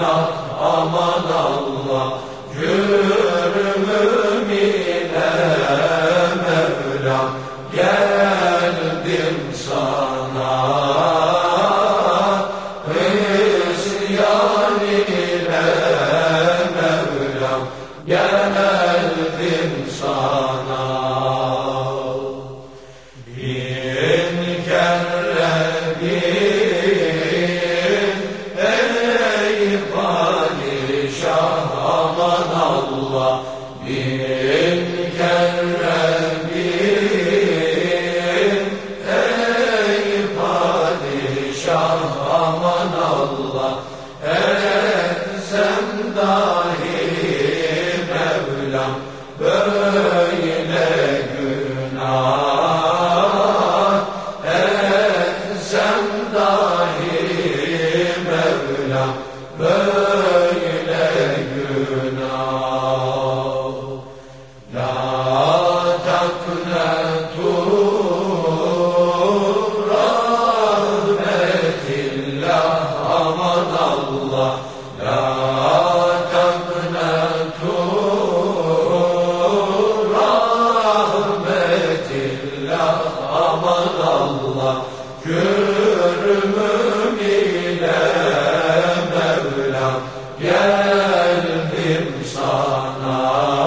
Allah, aman Allah, cürmüm ile Mevlam, geldim sana. İsyan ile Mevlam, geldim sana. Bin kere bin, ey padişah, aman Allah, bin kere bin, ey padişah, aman Allah, etsem dahi Mevlam böyle günah, etsem dahi Mevlam böyle günah. La taknetu rahmetillah, aman Allah, la taknetu rahmetillah, aman Allah, cürmüm ile Mevlam, geldim sana.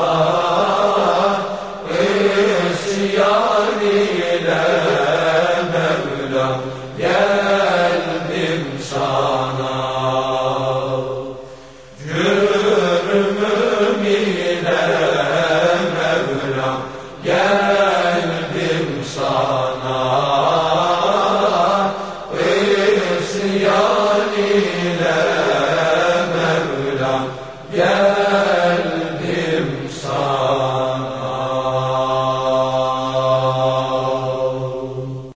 İsyan ile Mevlam, geldim sana. Cürmüm ile Mevlam, geldim sana. İsyan ile Mevlam, geldim